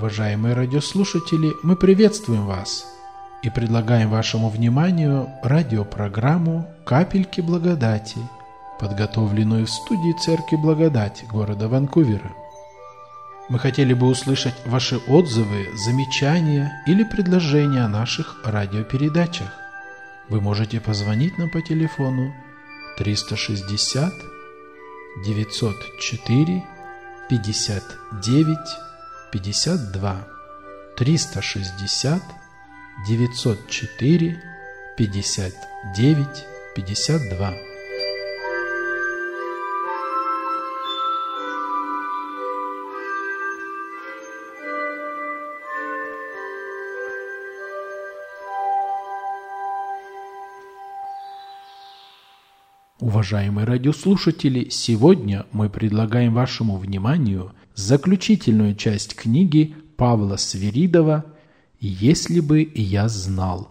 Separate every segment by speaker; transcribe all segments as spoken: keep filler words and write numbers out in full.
Speaker 1: Уважаемые радиослушатели, мы приветствуем вас и предлагаем вашему вниманию радиопрограмму «Капельки благодати», подготовленную в студии Церкви Благодать города Ванкувера. Мы хотели бы услышать ваши отзывы, замечания или предложения о наших радиопередачах. Вы можете позвонить нам по телефону триста шестьдесят девятьсот четыре пятьдесят девять пятьдесят два, триста шестьдесят девятьсот четыре пятьдесят девять пятьдесят два. Уважаемые радиослушатели, сегодня мы предлагаем вашему вниманию заключительную часть книги Павла Свиридова «Если бы я знал».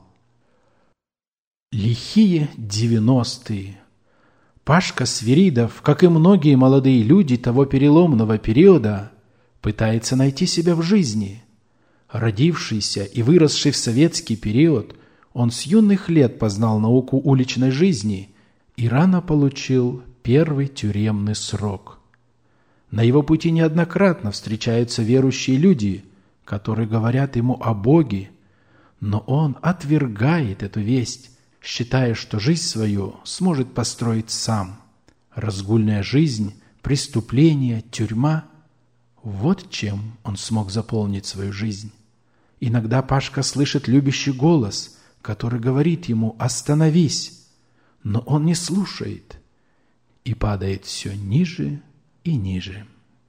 Speaker 1: Лихие девяностые. Пашка Свиридов, как и многие молодые люди того переломного периода, пытается найти себя в жизни. Родившийся и выросший в советский период, он с юных лет познал науку уличной жизни и рано получил первый тюремный срок. На его пути неоднократно встречаются верующие люди, которые говорят ему о Боге, но он отвергает эту весть, считая, что жизнь свою сможет построить сам. Разгульная жизнь, преступления, тюрьма – вот чем он смог заполнить свою жизнь. Иногда Пашка слышит любящий голос, который говорит ему «Остановись!», но он не слушает и падает все ниже и ниже.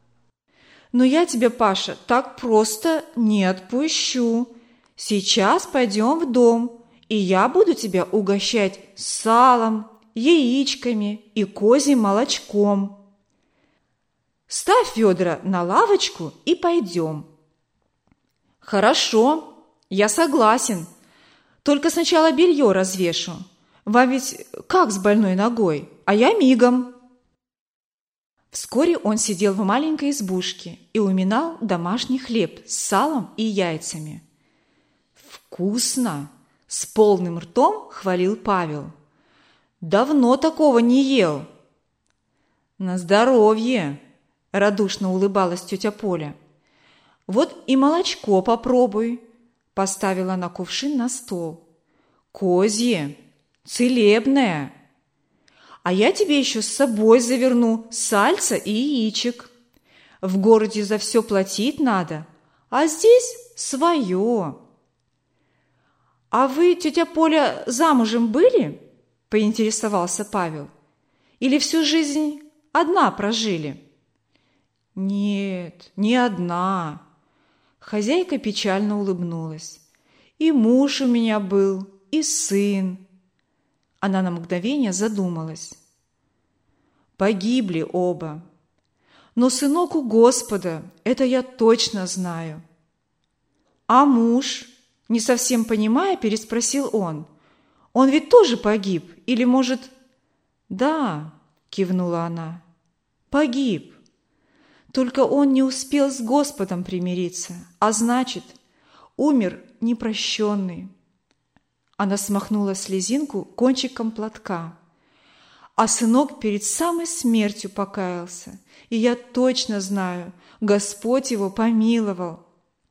Speaker 2: Но я тебя, Паша, так просто не отпущу. Сейчас пойдем в дом, и я буду тебя угощать салом, яичками и козьим молочком. Ставь ведра на лавочку и пойдем. Хорошо, я согласен. Только сначала белье развешу. Вам ведь как с больной ногой, а я мигом. Вскоре он сидел в маленькой избушке и уминал домашний хлеб с салом и яйцами. «Вкусно!» – с полным ртом хвалил Павел. «Давно такого не ел!» «На здоровье!» – радушно улыбалась тетя Поля. «Вот и молочко попробуй!» – поставила она кувшин на стол. «Козье! Целебная! А я тебе еще с собой заверну сальца и яичек. В городе за все платить надо, а здесь свое». «А вы, тетя Поля, замужем были?» – поинтересовался Павел. «Или всю жизнь одна прожили?» «Нет, не одна». Хозяйка печально улыбнулась. «И муж у меня был, и сын». Она на мгновение задумалась. Погибли оба. Но сынок у Господа, это я точно знаю. А муж, не совсем понимая, переспросил он. Он ведь тоже погиб? Или, может... Да, кивнула она, погиб. Только он не успел с Господом примириться, а значит, умер непрощенный. Она смахнула слезинку кончиком платка. А сынок перед самой смертью покаялся, и я точно знаю, Господь его помиловал.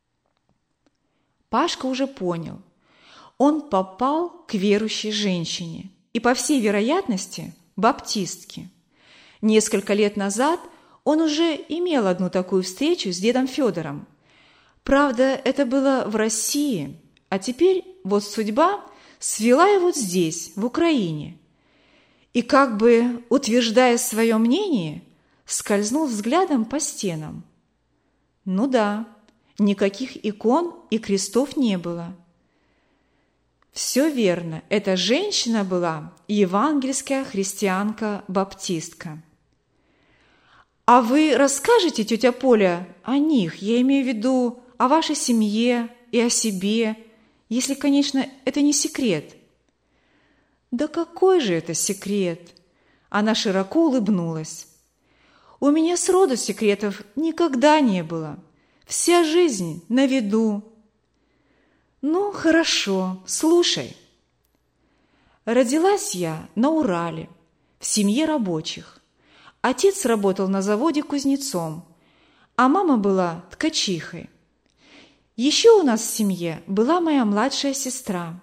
Speaker 2: Пашка уже понял. Он попал к верующей женщине и, по всей вероятности, баптистке. Несколько лет назад он уже имел одну такую встречу с дедом Федором. Правда, это было в России, а теперь вот судьба свела его здесь, в Украине. И, как бы утверждая свое мнение, скользнул взглядом по стенам. Ну да, никаких икон и крестов не было. Все верно, эта женщина была евангельская христианка-баптистка. А вы расскажете, тетя Поля, о них, я имею в виду о вашей семье и о себе, если, конечно, это не секрет. Да какой же это секрет? Она широко улыбнулась. У меня сроду секретов никогда не было. Вся жизнь на виду. Ну, хорошо, слушай. Родилась я на Урале, в семье рабочих. Отец работал на заводе кузнецом, а мама была ткачихой. Еще у нас в семье была моя младшая сестра.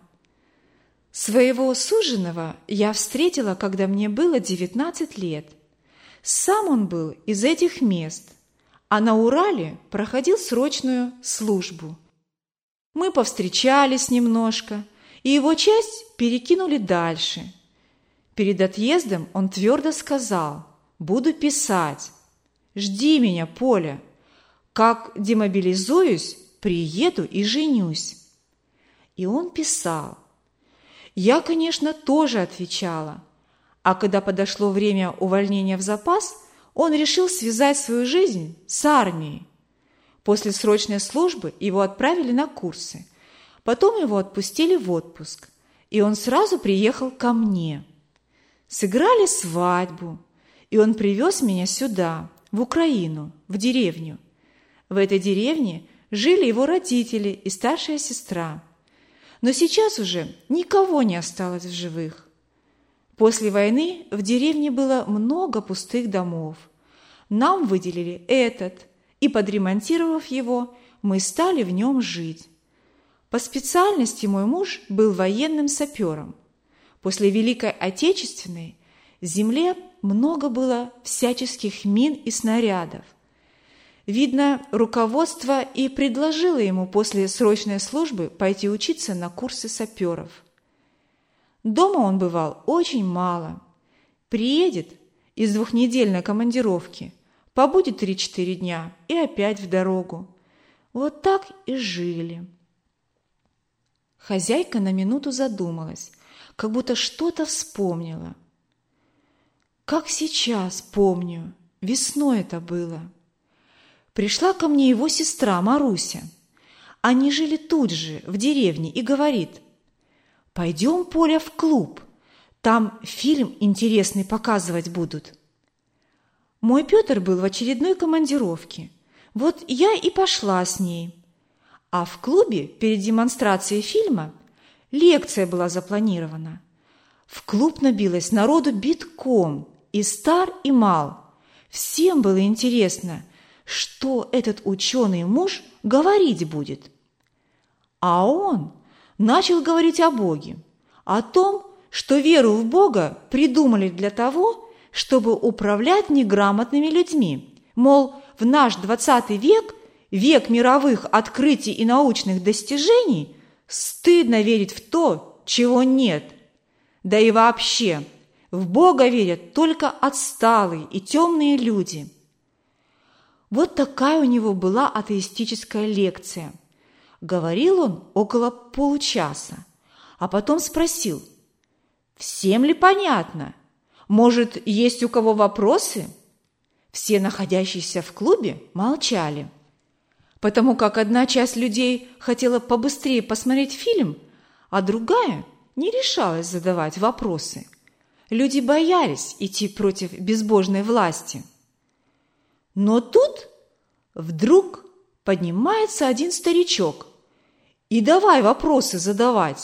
Speaker 2: Своего суженого я встретила, когда мне было девятнадцать лет. Сам он был из этих мест, а на Урале проходил срочную службу. Мы повстречались немножко, и его часть перекинули дальше. Перед отъездом он твердо сказал: «Буду писать. Жди меня, Поля. Как демобилизуюсь, приеду и женюсь». И он писал. Я, конечно, тоже отвечала. А когда подошло время увольнения в запас, он решил связать свою жизнь с армией. После срочной службы его отправили на курсы. Потом его отпустили в отпуск, и он сразу приехал ко мне. Сыграли свадьбу, и он привез меня сюда, в Украину, в деревню. В этой деревне жили его родители и старшая сестра. Но сейчас уже никого не осталось в живых. После войны в деревне было много пустых домов. Нам выделили этот, и, подремонтировав его, мы стали в нем жить. По специальности мой муж был военным сапером. После Великой Отечественной в земле много было всяческих мин и снарядов. Видно, руководство и предложило ему после срочной службы пойти учиться на курсы саперов. Дома он бывал очень мало. Приедет из двухнедельной командировки, побудет три-четыре дня и опять в дорогу. Вот так и жили. Хозяйка на минуту задумалась, как будто что-то вспомнила. Как сейчас помню, весной это было. Пришла ко мне его сестра Маруся. Они жили тут же, в деревне, и говорит: «Пойдем, Поля, в клуб. Там фильм интересный показывать будут». Мой Петр был в очередной командировке. Вот я и пошла с ней. А в клубе перед демонстрацией фильма лекция была запланирована. В клуб набилось народу битком, и стар, и мал. Всем было интересно, что этот ученый муж говорить будет. А он начал говорить о Боге, о том, что веру в Бога придумали для того, чтобы управлять неграмотными людьми. Мол, в наш двадцатый век, век мировых открытий и научных достижений, стыдно верить в то, чего нет. Да и вообще, в Бога верят только отсталые и темные люди. Вот такая у него была атеистическая лекция. Говорил он около получаса, а потом спросил: «Всем ли понятно? Может, есть у кого вопросы?» Все находящиеся в клубе молчали, потому как одна часть людей хотела побыстрее посмотреть фильм, а другая не решалась задавать вопросы. Люди боялись идти против безбожной власти. Но тут вдруг поднимается один старичок и давай вопросы задавать.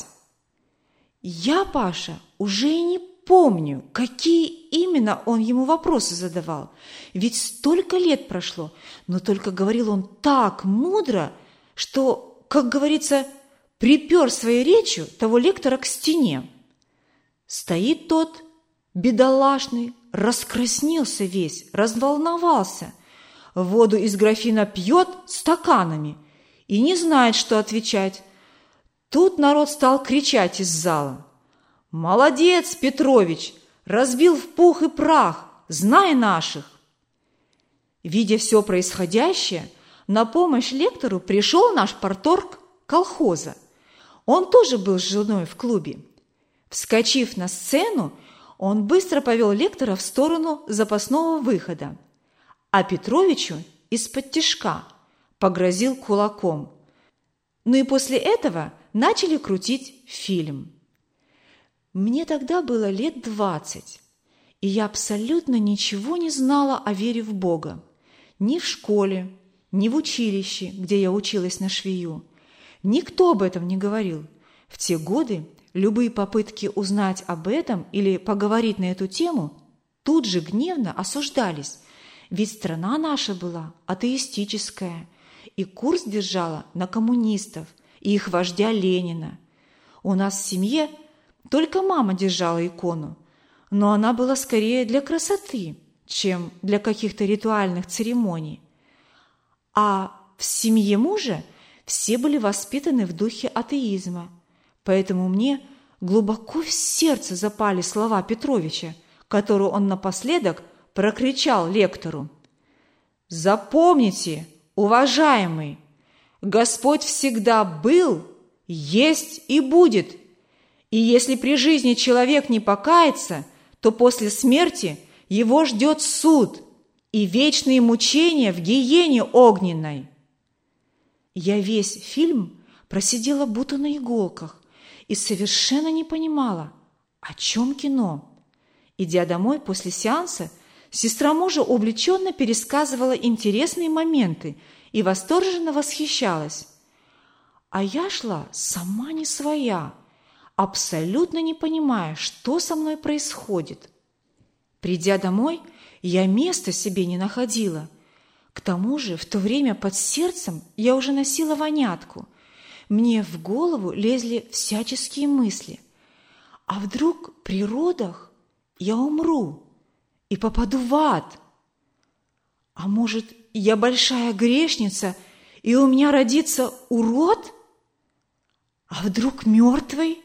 Speaker 2: Я, Паша, уже и не помню, какие именно он ему вопросы задавал, ведь столько лет прошло, но только говорил он так мудро, что, как говорится, припер своей речью того лектора к стене. Стоит тот, бедолашный, раскраснелся весь, разволновался, воду из графина пьет стаканами и не знает, что отвечать. Тут народ стал кричать из зала: «Молодец, Петрович! Разбил в пух и прах! Знай наших!» Видя все происходящее, на помощь лектору пришел наш парторг колхоза. Он тоже был с женой в клубе. Вскочив на сцену, он быстро повел лектора в сторону запасного выхода, а Петровичу из-под тишка погрозил кулаком. Ну и после этого начали крутить фильм. Мне тогда было лет двадцать, и я абсолютно ничего не знала о вере в Бога. Ни в школе, ни в училище, где я училась на швею. Никто об этом не говорил. В те годы любые попытки узнать об этом или поговорить на эту тему тут же гневно осуждались, ведь страна наша была атеистическая и курс держала на коммунистов и их вождя Ленина. У нас в семье только мама держала икону, но она была скорее для красоты, чем для каких-то ритуальных церемоний. А в семье мужа все были воспитаны в духе атеизма, поэтому мне глубоко в сердце запали слова Петровича, которые он напоследок прокричал лектору. «Запомните, уважаемый, Господь всегда был, есть и будет, и если при жизни человек не покается, то после смерти его ждет суд и вечные мучения в гиене огненной». Я весь фильм просидела будто на иголках и совершенно не понимала, о чем кино. Идя домой после сеанса, сестра мужа увлеченно пересказывала интересные моменты и восторженно восхищалась. А я шла сама не своя, абсолютно не понимая, что со мной происходит. Придя домой, я места себе не находила. К тому же в то время под сердцем я уже носила вонятку. Мне в голову лезли всяческие мысли. А вдруг при родах я умру и попаду в ад? А может, я большая грешница, и у меня родится урод? А вдруг мертвый?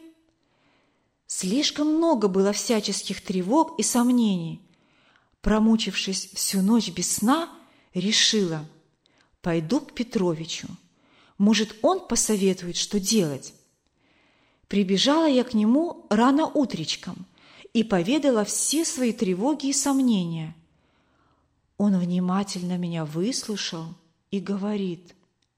Speaker 2: Слишком много было всяческих тревог и сомнений. Промучившись всю ночь без сна, решила, пойду к Петровичу. Может, он посоветует, что делать. Прибежала я к нему рано утречком и поведала все свои тревоги и сомнения. Он внимательно меня выслушал и говорит: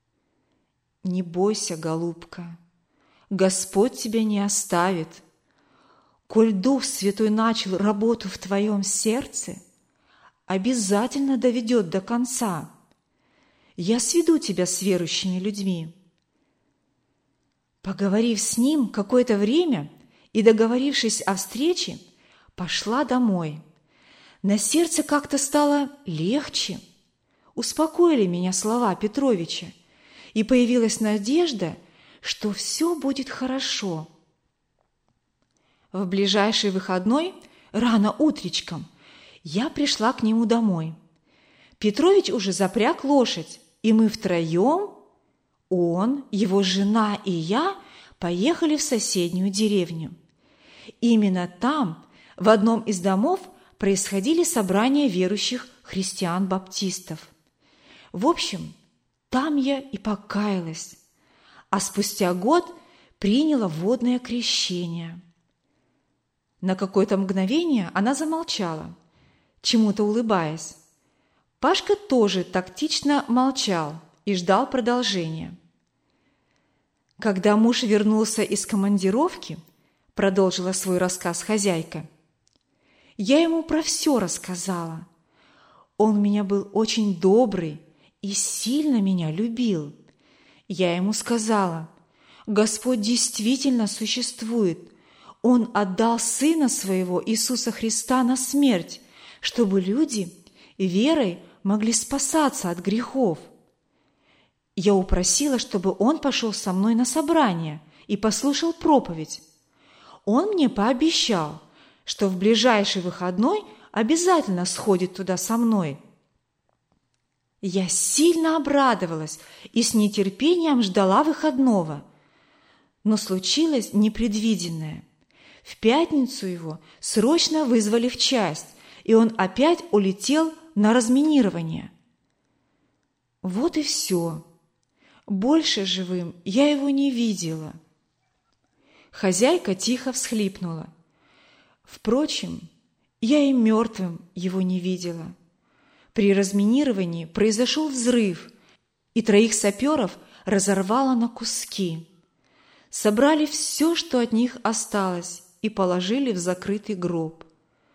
Speaker 2: «Не бойся, голубка, Господь тебя не оставит. Коль Дух Святой начал работу в твоем сердце, обязательно доведет до конца. Я сведу тебя с верующими людьми». Поговорив с ним какое-то время и договорившись о встрече, пошла домой. На сердце как-то стало легче. Успокоили меня слова Петровича, и появилась надежда, что все будет хорошо. В ближайший выходной, рано утречком, я пришла к нему домой. Петрович уже запряг лошадь, и мы втроем, он, его жена и я, поехали в соседнюю деревню. Именно там, в одном из домов, происходили собрания верующих христиан-баптистов. В общем, там я и покаялась, а спустя год приняла водное крещение. На какое-то мгновение она замолчала, чему-то улыбаясь. Пашка тоже тактично молчал и ждал продолжения. Когда муж вернулся из командировки, продолжила свой рассказ хозяйка, я ему про все рассказала. Он у меня был очень добрый и сильно меня любил. Я ему сказала: Господь действительно существует. Он отдал Сына Своего, Иисуса Христа, на смерть, чтобы люди верой могли спасаться от грехов. Я упросила, чтобы он пошел со мной на собрание и послушал проповедь. Он мне пообещал, что в ближайший выходной обязательно сходит туда со мной. Я сильно обрадовалась и с нетерпением ждала выходного. Но случилось непредвиденное. В пятницу его срочно вызвали в часть, и он опять улетел на разминирование. Вот и все. Больше живым я его не видела. Хозяйка тихо всхлипнула. Впрочем, я и мертвым его не видела. При разминировании произошел взрыв, и троих саперов разорвало на куски. Собрали все, что от них осталось, и положили в закрытый гроб.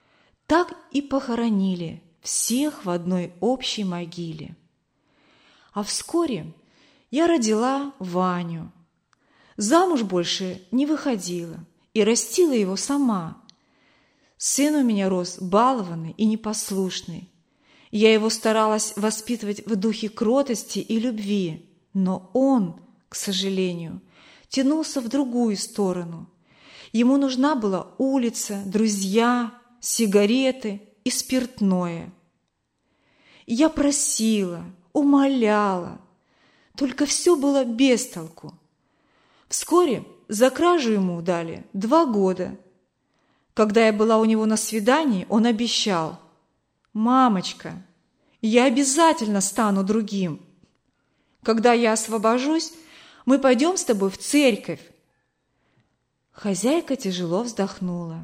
Speaker 2: Так и похоронили всех в одной общей могиле. А вскоре я родила Ваню. Замуж больше не выходила и растила его сама. Сын у меня рос балованный и непослушный. Я его старалась воспитывать в духе кротости и любви, но он, к сожалению, тянулся в другую сторону. Ему нужна была улица, друзья, сигареты и спиртное. Я просила, умоляла, только все было без толку. Вскоре за кражу ему дали два года. Когда я была у него на свидании, он обещал: «Мамочка, я обязательно стану другим. Когда я освобожусь, мы пойдем с тобой в церковь». Хозяйка тяжело вздохнула.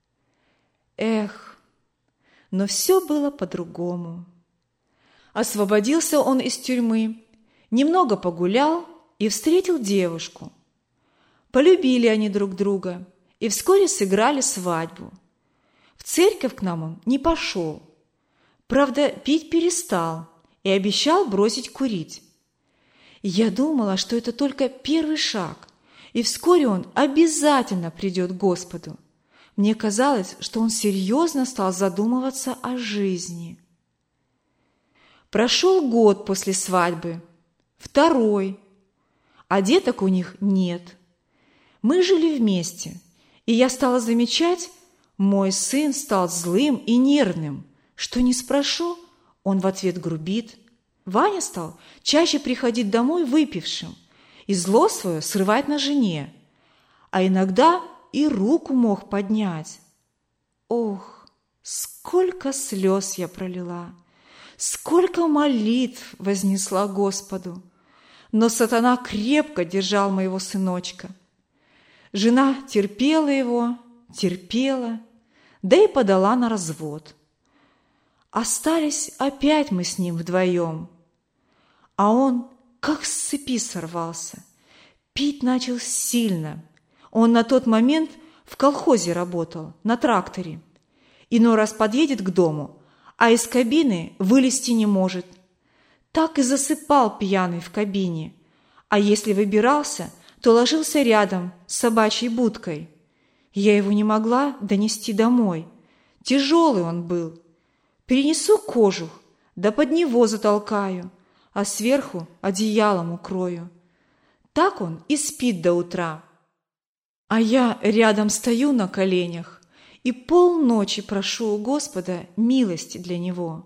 Speaker 2: Эх, но все было по-другому. Освободился он из тюрьмы, немного погулял и встретил девушку. Полюбили они друг друга и вскоре сыграли свадьбу. В церковь к нам он не пошел. Правда, пить перестал и обещал бросить курить. Я думала, что это только первый шаг, и вскоре он обязательно придет к Господу. Мне казалось, что он серьезно стал задумываться о жизни. Прошел год после свадьбы, второй, а деток у них нет. Мы жили вместе, и я стала замечать, мой сын стал злым и нервным. Что ни спрошу, он в ответ грубит. Ваня стал чаще приходить домой выпившим и зло свое срывать на жене, а иногда и руку мог поднять. Ох, сколько слез я пролила, сколько молитв вознесла Господу, но сатана крепко держал моего сыночка. Жена терпела его, терпела, да и подала на развод. Остались опять мы с ним вдвоем, а он как с цепи сорвался, пить начал сильно. Он на тот момент в колхозе работал, на тракторе. Иной раз подъедет к дому, а из кабины вылезти не может. Так и засыпал пьяный в кабине, а если выбирался, то ложился рядом с собачьей будкой. Я его не могла донести домой. Тяжелый он был. Перенесу кожух, да под него затолкаю, а сверху одеялом укрою. Так он и спит до утра. А я рядом стою на коленях и полночи прошу у Господа милости для него.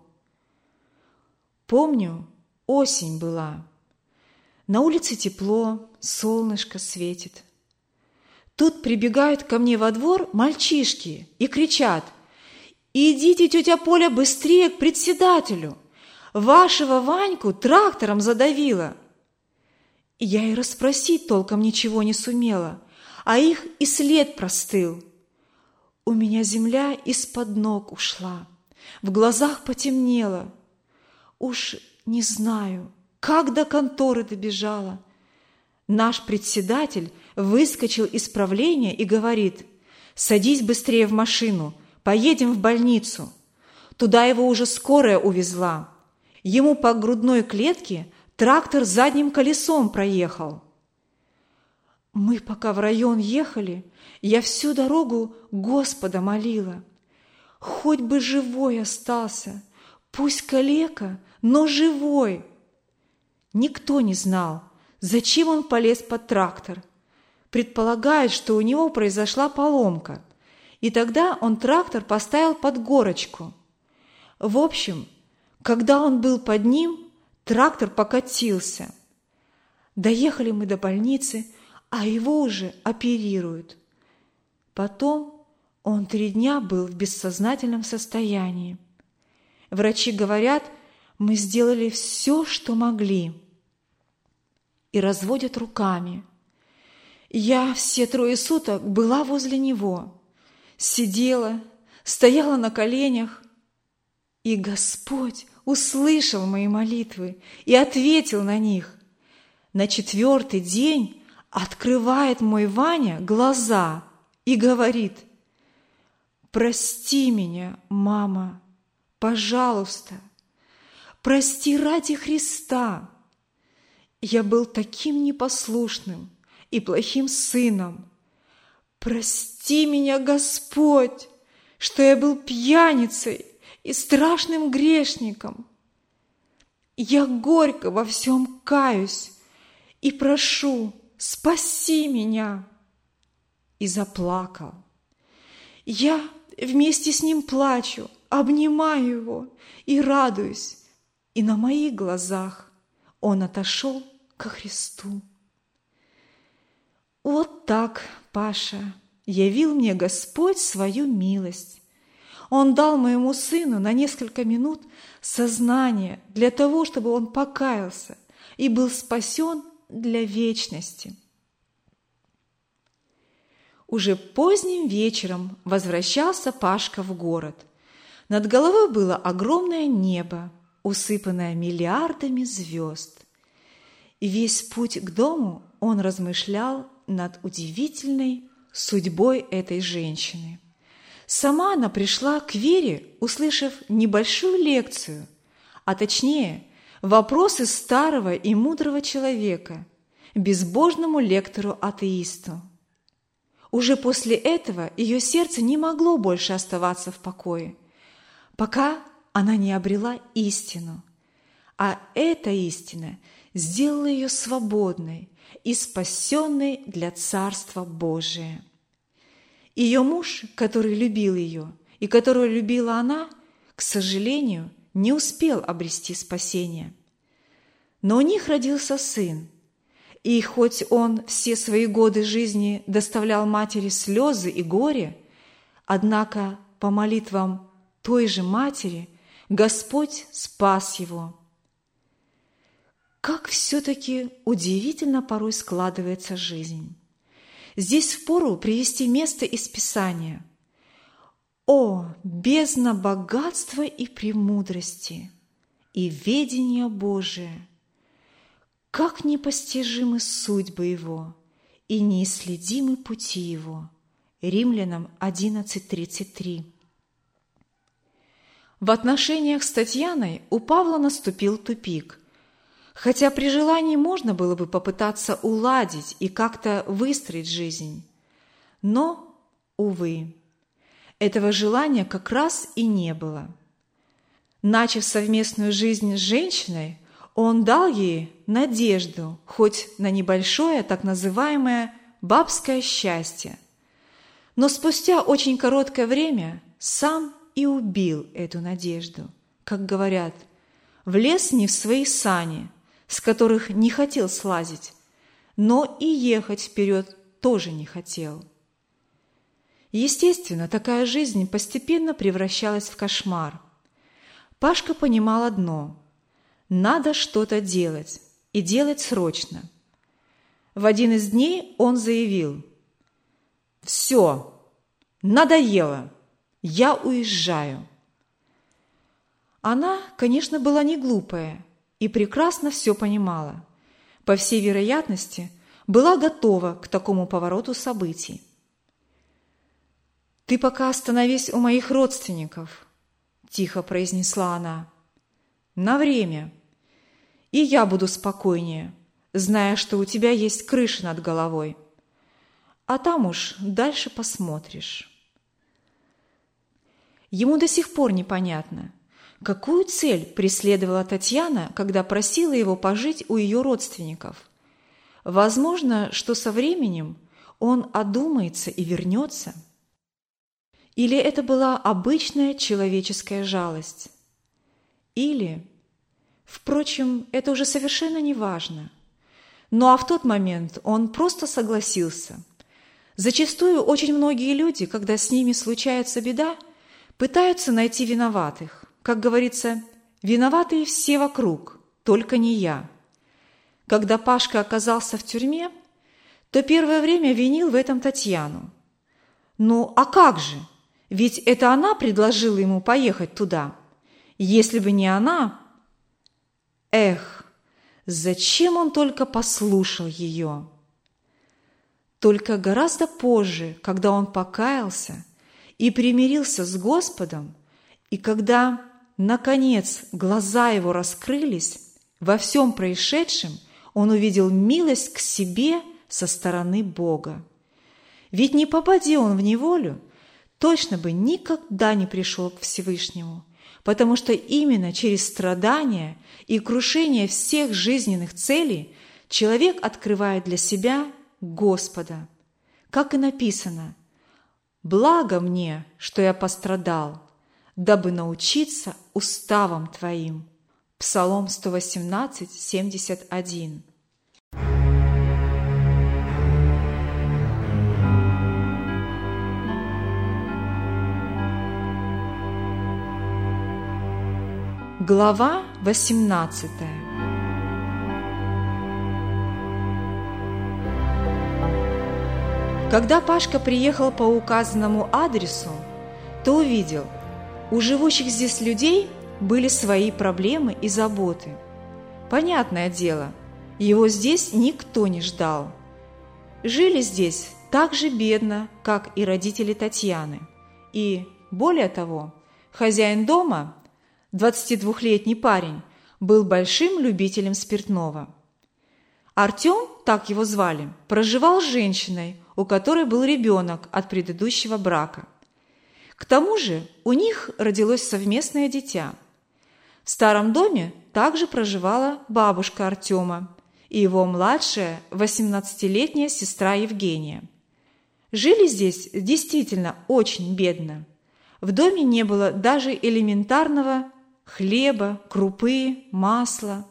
Speaker 2: Помню, осень была. На улице тепло, солнышко светит. Тут прибегают ко мне во двор мальчишки и кричат: «Идите, тетя Поля, быстрее к председателю! Вашего Ваньку трактором задавило!» Я и расспросить толком ничего не сумела, а их и след простыл. У меня земля из-под ног ушла, в глазах потемнело. Уж не знаю, как до конторы добежала. Наш председатель выскочил из правления и говорит: «Садись быстрее в машину, поедем в больницу». Туда его уже скорая увезла. Ему по грудной клетке трактор задним колесом проехал. Мы пока в район ехали, я всю дорогу Господа молила: хоть бы живой остался, пусть калека, но живой. Никто не знал, зачем он полез под трактор. Предполагает, что у него произошла поломка, и тогда он трактор поставил под горочку. В общем, когда он был под ним, трактор покатился. Доехали мы до больницы, а его уже оперируют. Потом он три дня был в бессознательном состоянии. Врачи говорят, мы сделали все, что могли. И разводят руками. Я все трое суток была возле него, сидела, стояла на коленях, и Господь услышал мои молитвы и ответил на них. На четвертый день открывает мой Ваня глаза и говорит: «Прости меня, мама, пожалуйста, прости ради Христа, я был таким непослушным и плохим сыном. Прости меня, Господь, что я был пьяницей и страшным грешником. Я горько во всем каюсь и прошу, спаси меня!» И заплакал. Я вместе с ним плачу, обнимаю его и радуюсь, и на моих глазах он отошел ко Христу. Вот так, Паша, явил мне Господь свою милость. Он дал моему сыну на несколько минут сознание для того, чтобы он покаялся и был спасен для вечности. Уже поздним вечером возвращался Пашка в город. Над головой было огромное небо, усыпанное миллиардами звезд. И весь путь к дому он размышлял над удивительной судьбой этой женщины. Сама она пришла к вере, услышав небольшую лекцию, а точнее вопросы старого и мудрого человека, безбожному лектору-атеисту. Уже после этого ее сердце не могло больше оставаться в покое, пока она не обрела истину. А эта истина сделала ее свободной и спасенной для Царства Божия. Ее муж, который любил ее и которого любила она, к сожалению, не успел обрести спасение. Но у них родился сын, и хоть он все свои годы жизни доставлял матери слезы и горе, однако по молитвам той же матери Господь спас его. Как все-таки удивительно порой складывается жизнь. Здесь впору привести место из Писания. «О, бездна богатства и премудрости, и ведения Божия! Как непостижимы судьбы Его, и неисследимы пути Его». Римлянам одиннадцать тридцать три. В отношениях с Татьяной у Павла наступил тупик. Хотя при желании можно было бы попытаться уладить и как-то выстроить жизнь. Но, увы, этого желания как раз и не было. Начав совместную жизнь с женщиной, он дал ей надежду, хоть на небольшое так называемое бабское счастье. Но спустя очень короткое время сам и убил эту надежду. Как говорят, влез не в свои сани, с которых не хотел слазить, но и ехать вперед тоже не хотел. Естественно, такая жизнь постепенно превращалась в кошмар. Пашка понимал одно – надо что-то делать, и делать срочно. В один из дней он заявил: «Все, надоело, я уезжаю». Она, конечно, была не глупая и прекрасно все понимала. По всей вероятности, была готова к такому повороту событий. «Ты пока остановись у моих родственников», – тихо произнесла она. «На время. И я буду спокойнее, зная, что у тебя есть крыша над головой. А там уж дальше посмотришь». Ему до сих пор непонятно, какую цель преследовала Татьяна, когда просила его пожить у ее родственников. Возможно, что со временем он одумается и вернется. Или это была обычная человеческая жалость. Или, впрочем, это уже совершенно не важно. Ну а в тот момент он просто согласился. Зачастую очень многие люди, когда с ними случается беда, пытаются найти виноватых. Как говорится, виноватые все вокруг, только не я. Когда Пашка оказался в тюрьме, то первое время винил в этом Татьяну. Ну, а как же? Ведь это она предложила ему поехать туда. Если бы не она... Эх, зачем он только послушал ее? Только гораздо позже, когда он покаялся и примирился с Господом, и когда, наконец, глаза его раскрылись во всем происшедшем, он увидел милость к себе со стороны Бога. Ведь не попади он в неволю, точно бы никогда не пришел к Всевышнему, потому что именно через страдания и крушение всех жизненных целей человек открывает для себя Господа. Как и написано: «Благо мне, что я пострадал, дабы научиться уставам Твоим». Псалом сто восемнадцать, семьдесят один. Глава восемнадцатая. Когда Пашка приехал по указанному адресу, то увидел, у живущих здесь людей были свои проблемы и заботы. Понятное дело, его здесь никто не ждал. Жили здесь так же бедно, как и родители Татьяны. И, более того, хозяин дома, двадцатидвухлетний парень, был большим любителем спиртного. Артем, так его звали, проживал с женщиной, у которой был ребенок от предыдущего брака. К тому же у них родилось совместное дитя. В старом доме также проживала бабушка Артема и его младшая восемнадцатилетняя сестра Евгения. Жили здесь действительно очень бедно. В доме не было даже элементарного хлеба, крупы, масла.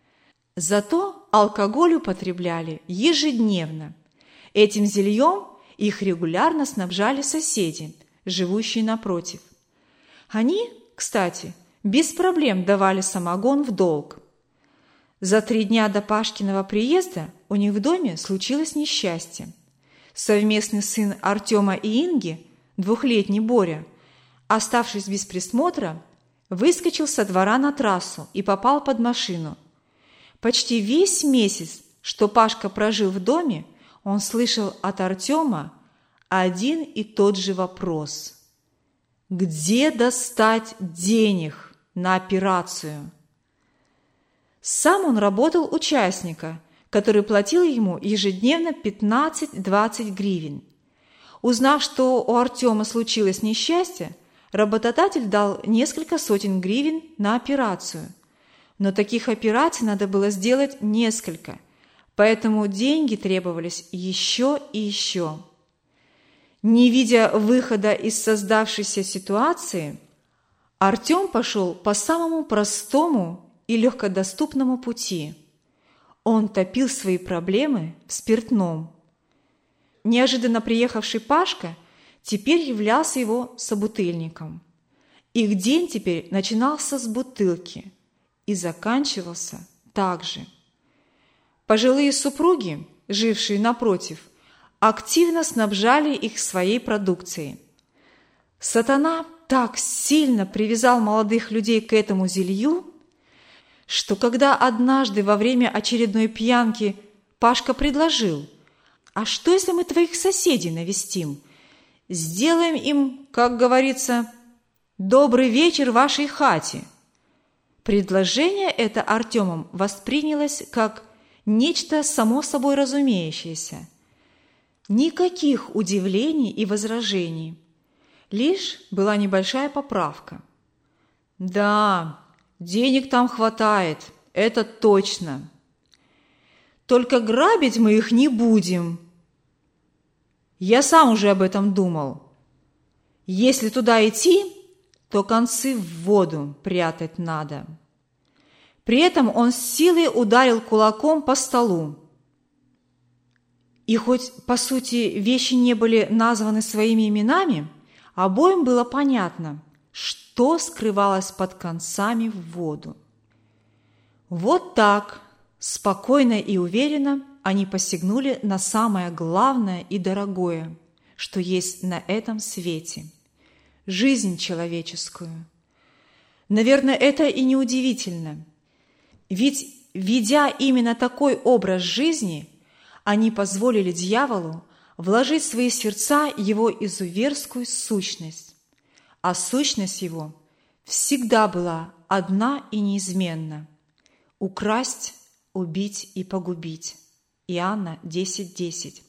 Speaker 2: Зато алкоголь употребляли ежедневно. Этим зельем их регулярно снабжали соседи, живущие напротив. Они, кстати, без проблем давали самогон в долг. За три дня до Пашкиного приезда у них в доме случилось несчастье. Совместный сын Артема и Инги, двухлетний Боря, оставшись без присмотра, выскочил со двора на трассу и попал под машину. Почти весь месяц, что Пашка прожил в доме, он слышал от Артема один и тот же вопрос: где достать денег на операцию? Сам он работал участника, который платил ему ежедневно пятнадцать-двадцать гривен. Узнав, что у Артема случилось несчастье, работодатель дал несколько сотен гривен на операцию. Но таких операций надо было сделать несколько, поэтому деньги требовались еще и еще. Не видя выхода из создавшейся ситуации, Артем пошел по самому простому и легкодоступному пути. Он топил свои проблемы в спиртном. Неожиданно приехавший Пашка теперь являлся его собутыльником. Их день теперь начинался с бутылки и заканчивался так же. Пожилые супруги, жившие напротив, активно снабжали их своей продукцией. Сатана так сильно привязал молодых людей к этому зелью, что когда однажды во время очередной пьянки Пашка предложил: «А что, если мы твоих соседей навестим? Сделаем им, как говорится, добрый вечер в вашей хате». Предложение это Артемом воспринялось как нечто само собой разумеющееся. Никаких удивлений и возражений. Лишь была небольшая поправка. «Да, денег там хватает, это точно. Только грабить мы их не будем. Я сам уже об этом думал. Если туда идти, то концы в воду прятать надо». При этом он с силой ударил кулаком по столу. И хоть, по сути, вещи не были названы своими именами, обоим было понятно, что скрывалось под концами в воду. Вот так, спокойно и уверенно, они посягнули на самое главное и дорогое, что есть на этом свете – жизнь человеческую. Наверное, это и неудивительно. Ведь, ведя именно такой образ жизни, они позволили дьяволу вложить в свои сердца его изуверскую сущность. А сущность его всегда была одна и неизменна – украсть, убить и погубить. Иоанна десять десять.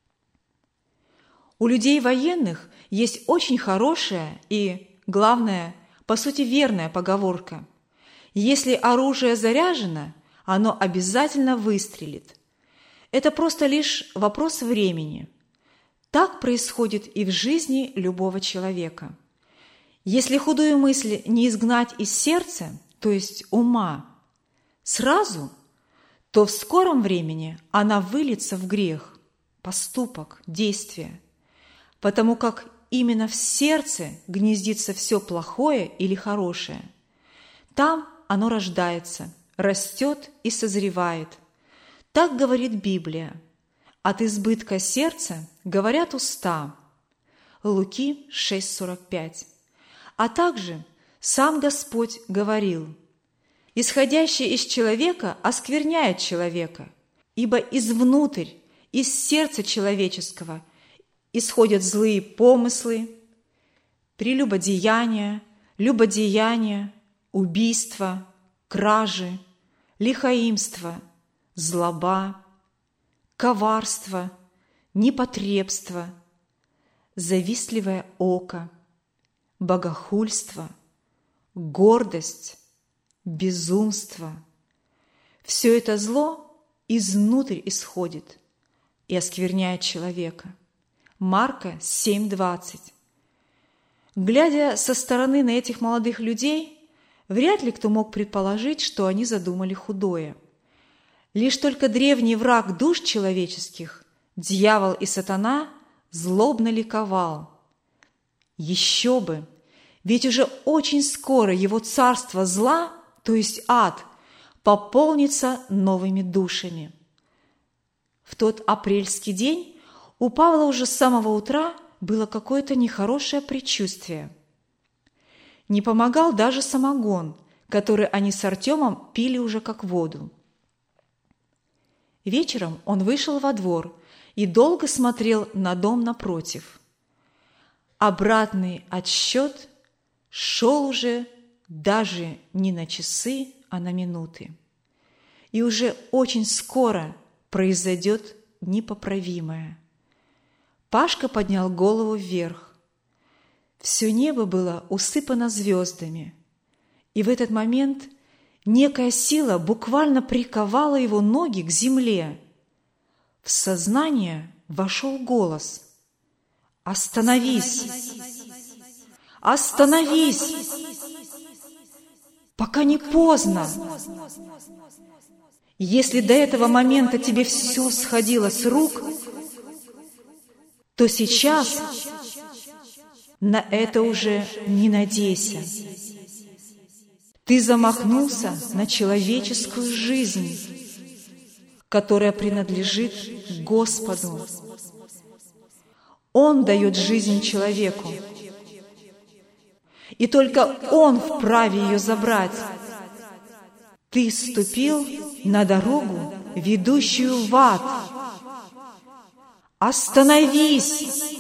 Speaker 2: У людей военных есть очень хорошая и, главное, по сути верная поговорка: если оружие заряжено, оно обязательно выстрелит. Это просто лишь вопрос времени. Так происходит и в жизни любого человека. Если худую мысль не изгнать из сердца, то есть ума, сразу, то в скором времени она выльется в грех, поступок, действие, потому как именно в сердце гнездится все плохое или хорошее. Там оно рождается, растет и созревает. Так говорит Библия. От избытка сердца говорят уста. Луки шесть сорок пять. А также сам Господь говорил: «Исходящее из человека оскверняет человека, ибо извнутрь, из сердца человеческого исходят злые помыслы, прелюбодеяния, любодеяния, убийства, кражи, лихоимство, злоба, коварство, непотребство, завистливое око, богохульство, гордость, безумство. Все это зло изнутрь исходит и оскверняет человека». Марка семь двадцать. Глядя со стороны на этих молодых людей, вряд ли кто мог предположить, что они задумали худое. Лишь только древний враг душ человеческих, дьявол и сатана, злобно ликовал. Еще бы! Ведь уже очень скоро его царство зла, то есть ад, пополнится новыми душами. В тот апрельский день у Павла уже с самого утра было какое-то нехорошее предчувствие. Не помогал даже самогон, который они с Артемом пили уже как воду. Вечером он вышел во двор и долго смотрел на дом напротив. Обратный отсчет шел уже даже не на часы, а на минуты. И уже очень скоро произойдет непоправимое. Пашка поднял голову вверх. Все небо было усыпано звездами, и в этот момент некая сила буквально приковала его ноги к земле. В сознание вошел голос: «Остановись! Остановись! Пока не поздно! Если до этого момента тебе все сходило с рук, то сейчас на это уже не надейся. Ты замахнулся на человеческую жизнь, которая принадлежит Господу. Он дает жизнь человеку, и только Он вправе ее забрать. Ты ступил на дорогу, ведущую в ад. Остановись!»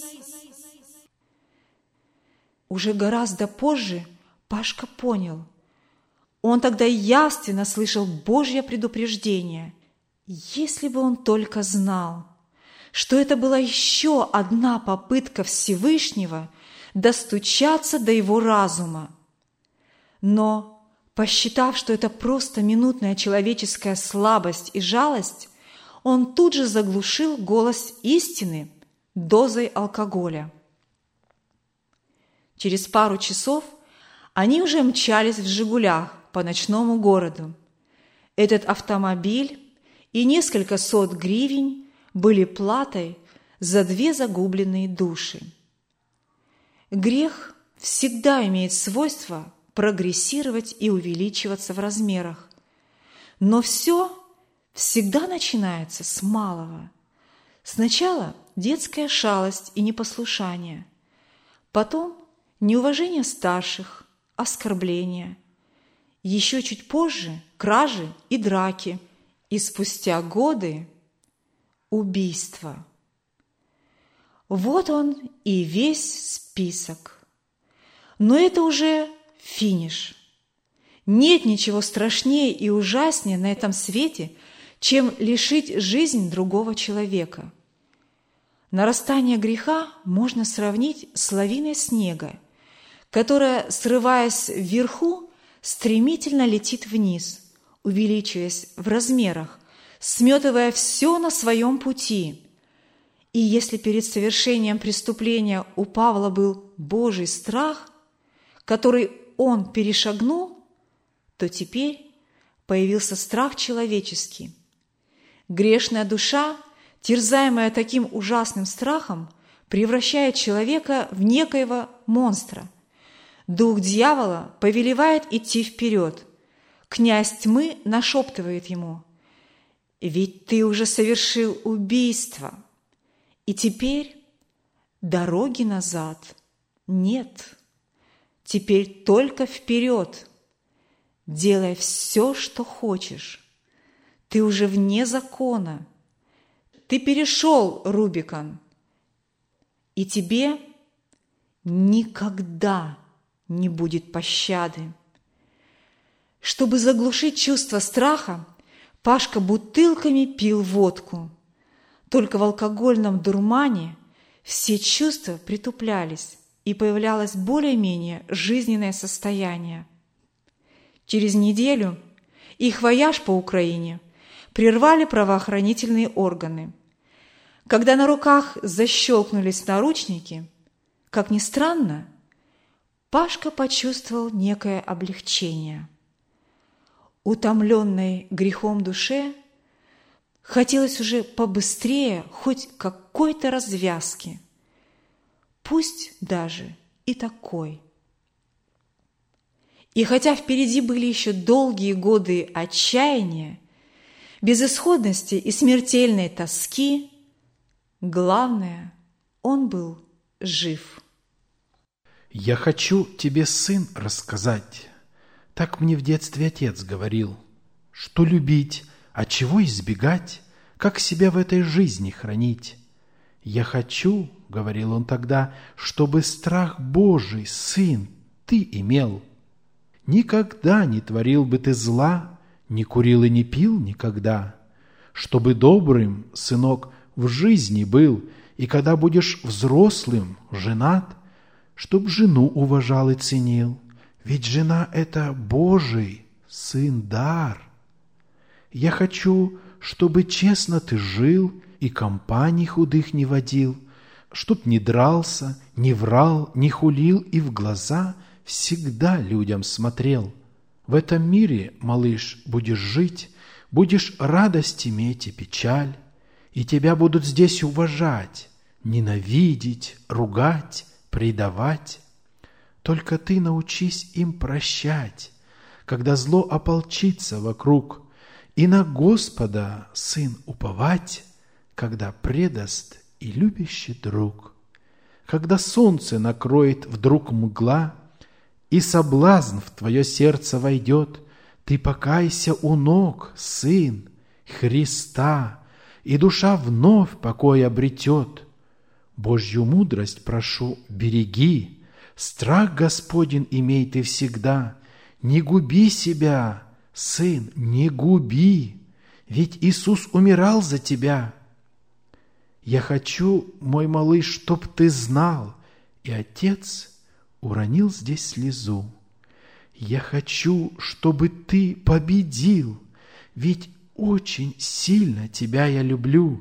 Speaker 2: Уже гораздо позже Пашка понял. Он тогда явственно слышал Божье предупреждение. Если бы он только знал, что это была еще одна попытка Всевышнего достучаться до его разума. Но, посчитав, что это просто минутная человеческая слабость и жалость, он тут же заглушил голос истины дозой алкоголя. Через пару часов они уже мчались в «Жигулях» по ночному городу. Этот автомобиль и несколько сот гривен были платой за две загубленные души. Грех всегда имеет свойство прогрессировать и увеличиваться в размерах. Но все всегда начинается с малого. Сначала детская шалость и непослушание, потом неуважение старших, оскорбления, еще чуть позже кражи и драки, и спустя годы убийства. Вот он и весь список. Но это уже финиш. Нет ничего страшнее и ужаснее на этом свете, чем лишить жизнь другого человека. Нарастание греха можно сравнить с лавиной снега, которая, срываясь вверху, стремительно летит вниз, увеличиваясь в размерах, сметывая все на своем пути. И если перед совершением преступления у Павла был Божий страх, который он перешагнул, то теперь появился страх человеческий. Грешная душа, терзаемая таким ужасным страхом, превращает человека в некоего монстра. Дух дьявола повелевает идти вперед. Князь тьмы нашептывает ему: «Ведь ты уже совершил убийство, и теперь дороги назад нет. Теперь только вперед. Делай все, что хочешь. Ты уже вне закона. Ты перешел Рубикон, и тебе никогда не будет пощады». Чтобы заглушить чувство страха, Пашка бутылками пил водку. Только в алкогольном дурмане все чувства притуплялись, и появлялось более-менее жизненное состояние. Через неделю их вояж по Украине прервали правоохранительные органы. Когда на руках защелкнулись наручники, как ни странно, Пашка почувствовал некое облегчение. Утомленной грехом душе хотелось уже побыстрее хоть какой-то развязки, пусть даже и такой. И хотя впереди были еще долгие годы отчаяния, безысходности и смертельной тоски, главное, он был жив.
Speaker 1: «Я хочу тебе, сын, рассказать. Так мне в детстве отец говорил, что любить, а чего избегать, как себя в этой жизни хранить. Я хочу, — говорил он тогда, — чтобы страх Божий, сын, ты имел. Никогда не творил бы ты зла, не курил и не пил никогда, чтобы добрым, сынок, в жизни был, и когда будешь взрослым, женат, чтоб жену уважал и ценил. Ведь жена — это Божий, сын, дар. Я хочу, чтобы честно ты жил и компаний худых не водил, чтоб не дрался, не врал, не хулил и в глаза всегда людям смотрел. В этом мире, малыш, будешь жить, будешь радость иметь и печаль, и тебя будут здесь уважать, ненавидеть, ругать, предавать. Только ты научись им прощать, когда зло ополчится вокруг, и на Господа, сын, уповать, когда предаст и любящий друг. Когда солнце накроет вдруг мгла, и соблазн в твое сердце войдет, ты покайся у ног, сын, Христа, и душа вновь покой обретет. Божью мудрость прошу, береги, страх Господень имей ты всегда. Не губи себя, сын, не губи, ведь Иисус умирал за тебя. Я хочу, мой малыш, чтоб ты знал, и отец уронил здесь слезу. Я хочу, чтобы ты победил, ведь очень сильно тебя я люблю.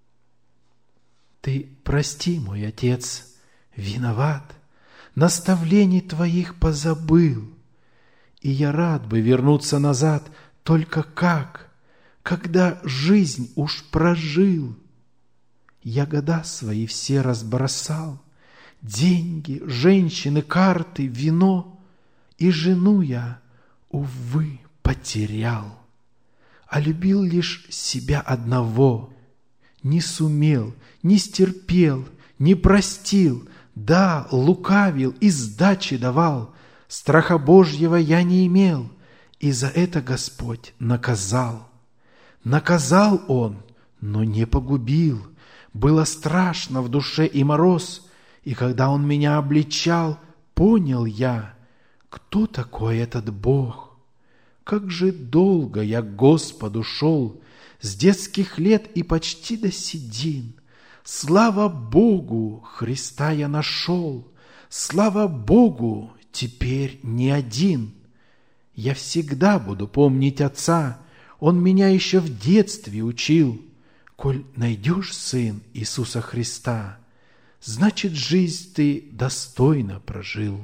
Speaker 1: Ты прости, мой отец, виноват, наставлений твоих позабыл, и я рад бы вернуться назад, только как, когда жизнь уж прожил. Я года свои все разбросал, деньги, женщины, карты, вино, и жену я, увы, потерял, а любил лишь себя одного. Не сумел, не стерпел, не простил, да, лукавил и сдачи давал, страха Божьего я не имел, и за это Господь наказал. Наказал Он, но не погубил, было страшно в душе и мороз, и когда Он меня обличал, понял я, кто такой этот Бог. Как же долго я к Господу шел, с детских лет и почти до седин. Слава Богу, Христа я нашел, слава Богу, теперь не один. Я всегда буду помнить Отца, Он меня еще в детстве учил. Коль найдешь, сын, Иисуса Христа, значит, жизнь ты достойно прожил.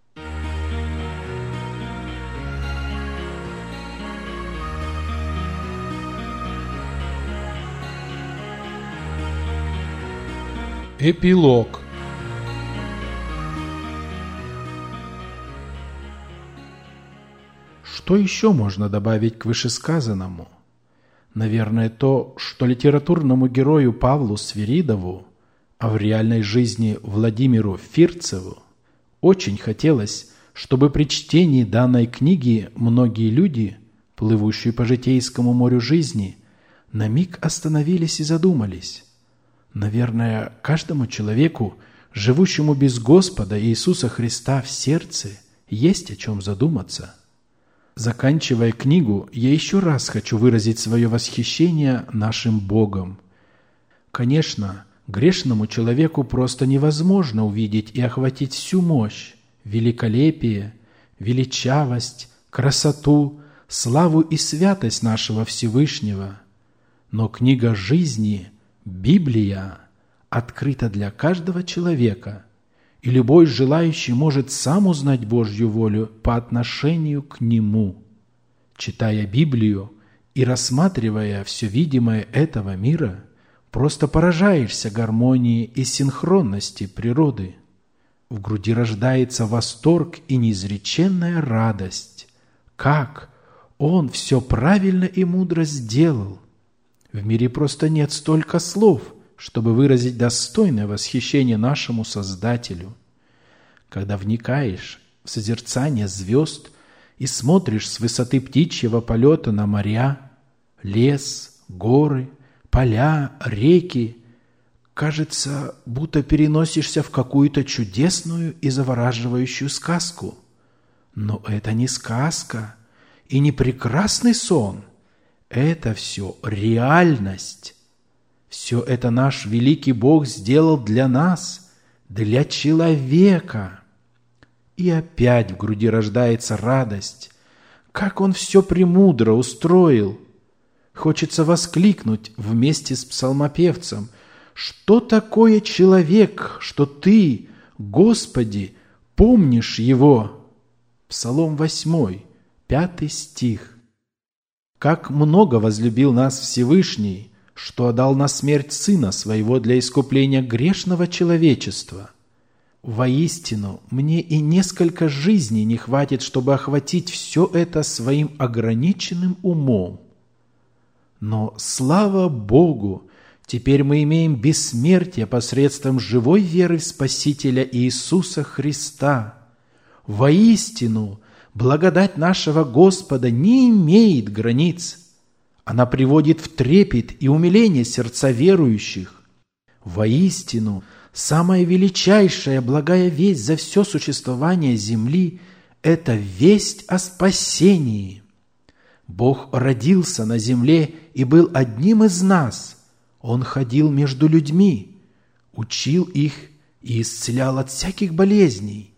Speaker 3: Эпилог.
Speaker 1: Что еще можно добавить к вышесказанному? Наверное, то, что литературному герою Павлу Свиридову, а в реальной жизни Владимиру Фирцеву, очень хотелось, чтобы при чтении данной книги многие люди, плывущие по житейскому морю жизни, на миг остановились и задумались. Наверное, каждому человеку, живущему без Господа Иисуса Христа в сердце, есть о чем задуматься. Заканчивая книгу, я еще раз хочу выразить свое восхищение нашим Богом. Конечно, грешному человеку просто невозможно увидеть и охватить всю мощь, великолепие, величавость, красоту, славу и святость нашего Всевышнего. Но книга жизни, Библия, открыта для каждого человека, и любой желающий может сам узнать Божью волю по отношению к Нему. Читая Библию и рассматривая все видимое этого мира, просто поражаешься гармонии и синхронности природы. В груди рождается восторг и неизреченная радость. Как Он все правильно и мудро сделал! В мире просто нет столько слов, чтобы выразить достойное восхищение нашему Создателю. Когда вникаешь в созерцание звезд и смотришь с высоты птичьего полета на моря, лес, горы, поля, реки, кажется, будто переносишься в какую-то чудесную и завораживающую сказку. Но это не сказка и не прекрасный сон. Это все реальность. Все это наш великий Бог сделал для нас, для человека. И опять в груди рождается радость. Как Он все премудро устроил! Хочется воскликнуть вместе с псалмопевцем: «Что такое человек, что Ты, Господи, помнишь его?» Псалом восьмой, пятый стих. «Как много возлюбил нас Всевышний, что отдал на смерть Сына Своего для искупления грешного человечества. Воистину, мне и несколько жизней не хватит, чтобы охватить все это своим ограниченным умом. Но, слава Богу, теперь мы имеем бессмертие посредством живой веры в Спасителя Иисуса Христа. Воистину, благодать нашего Господа не имеет границ. Она приводит в трепет и умиление сердца верующих. Воистину, самая величайшая благая весть за все существование земли – это весть о спасении. Бог родился на земле и был одним из нас. Он ходил между людьми, учил их и исцелял от всяких болезней.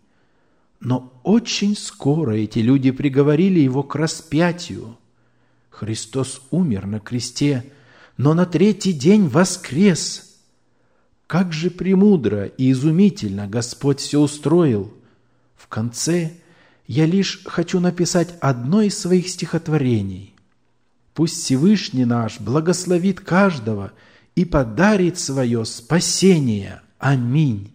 Speaker 1: Но очень скоро эти люди приговорили Его к распятию. Христос умер на кресте, но на третий день воскрес. Как же премудро и изумительно Господь все устроил! В конце я лишь хочу написать одно из своих стихотворений. Пусть Всевышний наш благословит каждого и подарит свое спасение. Аминь.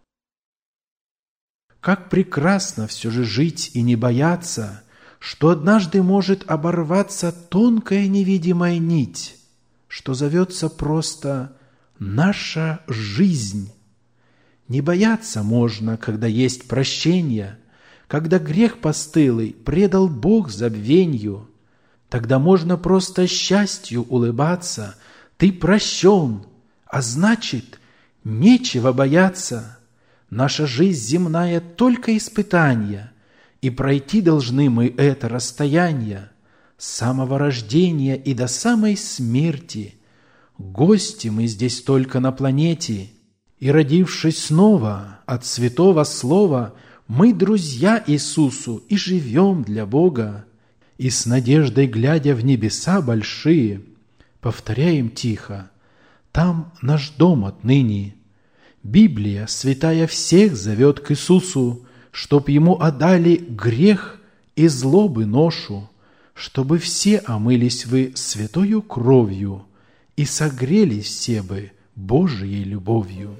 Speaker 1: Как прекрасно все же жить и не бояться, что однажды может оборваться тонкая невидимая нить, что зовется просто наша жизнь. Не бояться можно, когда есть прощение, когда грех постылый предал Бог забвенью. Тогда можно просто счастью улыбаться. Ты прощен, а значит, нечего бояться. Наша жизнь земная только испытание, и пройти должны мы это расстояние. С самого рождения и до самой смерти гости мы здесь только на планете, и, родившись снова от Святого Слова, мы друзья Иисусу и живем для Бога, и с надеждой, глядя в небеса большие, повторяем тихо: там наш дом отныне. Библия, святая, всех зовет к Иисусу, чтоб Ему отдали грех и злобы ношу, чтобы все омылись вы святою кровью и согрелись все бы Божией любовью.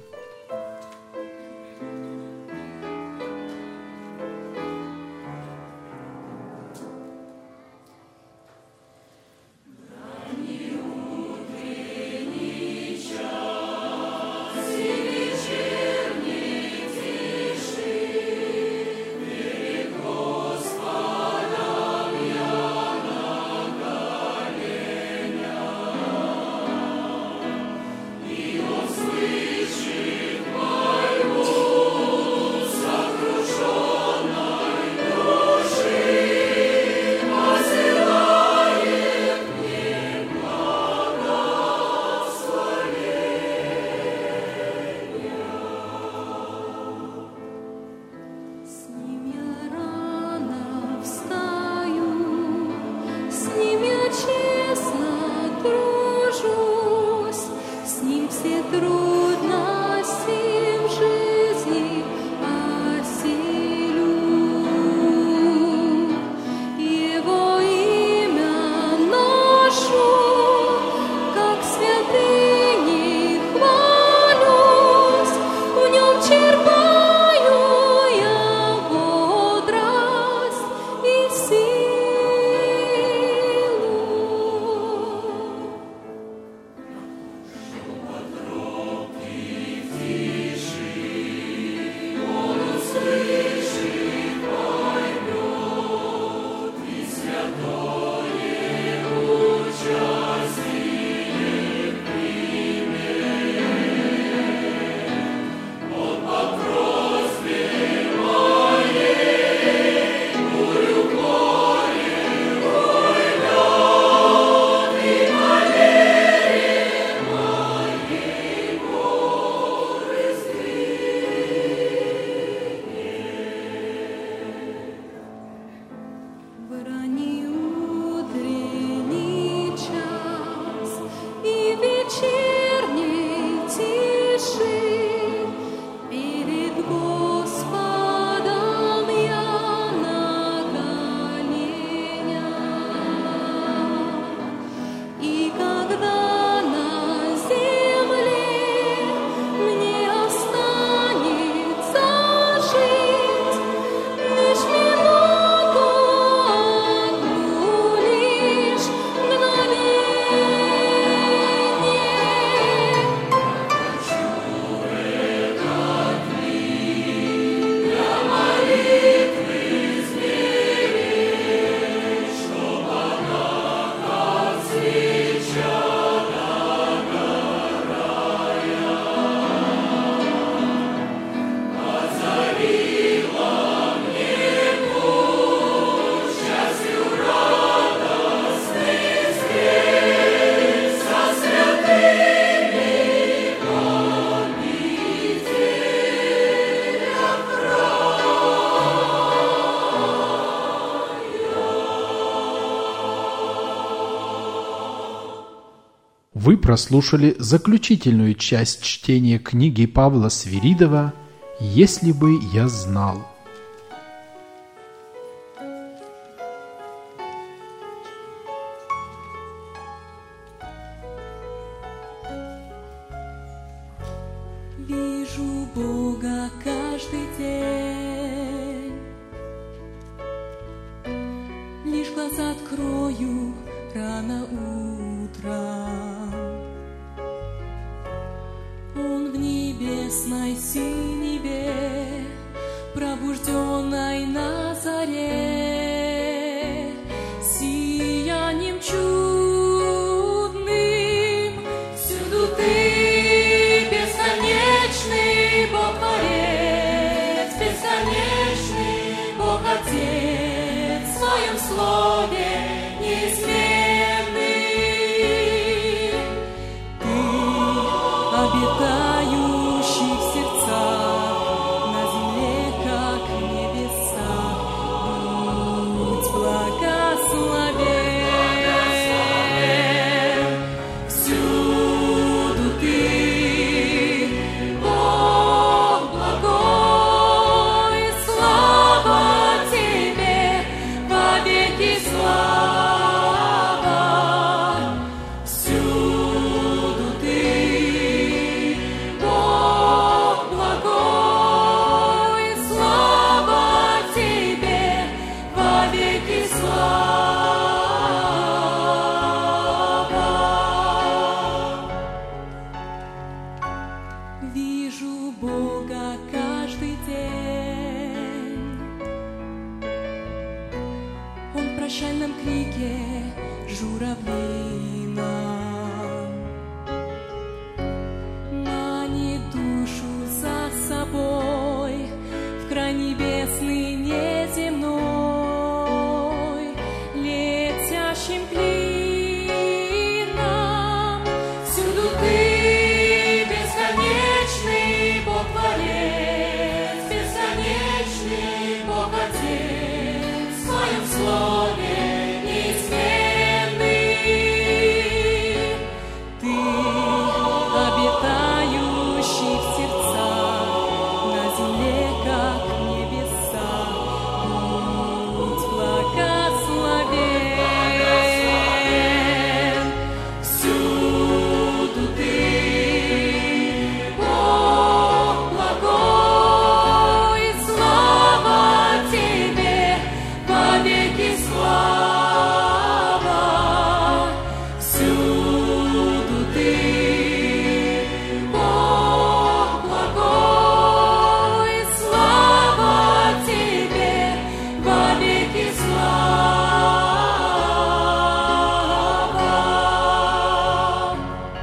Speaker 1: Вы прослушали заключительную часть чтения книги Павла Свиридова «Если бы я знал».
Speaker 3: Вижу Бога каждый день, лишь глаза открою рано утром. Он в небесной синеве, пробужденной на заре, сиянием чудным, всюду ты, бесконечный Бог-Творец, бесконечный Бог-Отец, в своем слове не веки слава. Вижу Бога каждый день. Он в прощальном крике журавлина манит душу за собой в край небесный неземной, летящим клином. Всюду ты, бесконечный Бог Творец, бесконечный Бог Отец, в своем слове неизменный. Ты, обитающий в сердцах, на земле, как небеса, будь благословен. Всюду ты, Бог благой, слава тебе, вовеки слава. Всюду ты, Бог благой, слава тебе, вовеки слава.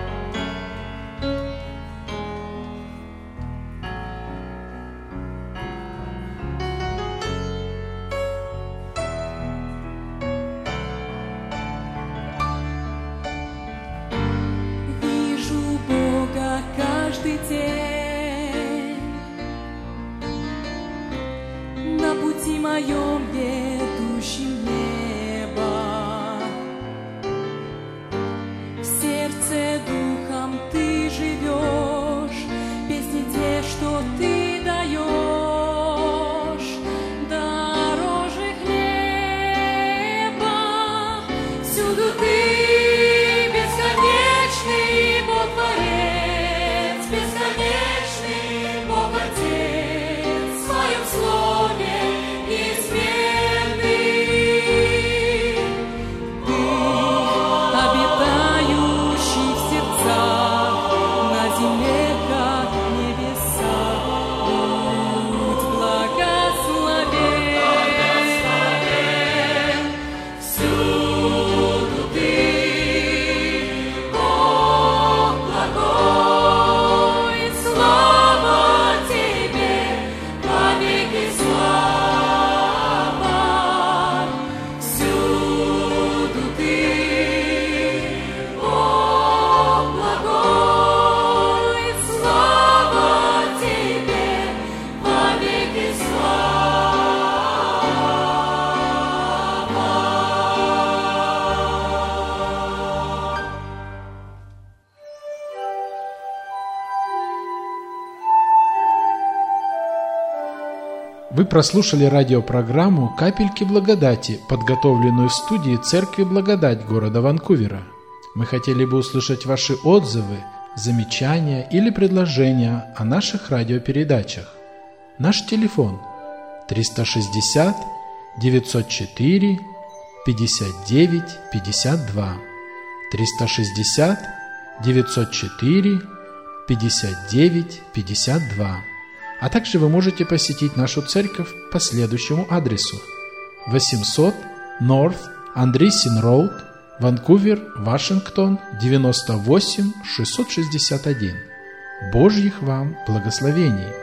Speaker 3: Вижу Бога каждый день. На пути моем, ведущем в небо, в сердце духом ты живешь, песни те, что ты даешь, дороже хлеба. Всюду ты, бесконечный Бог Творец, бесконечный Бог Отец, в своем слове неизменный. Ты, обитающий в сердцах, на земле, как небеса, будь благословен. Всюду ты, Бог благой, слава тебе, вовеки слава. Всюду ты, Бог благой, слава тебе, вовеки слава.
Speaker 1: Вы прослушали радиопрограмму «Капельки благодати», подготовленную в студии Церкви Благодать города Ванкувера. Мы хотели бы услышать ваши отзывы, замечания или предложения о наших радиопередачах. Наш телефон триста шестьдесят девятьсот четыре пятьдесят девять пятьдесят два, триста шестьдесят девятьсот четыре пятьдесят девять пятьдесят два. А также вы можете посетить нашу церковь по следующему адресу: восемьсот North Andreessen Road, Ванкувер, Вашингтон, девяносто восемь шестьсот шестьдесят один. Божьих вам благословений!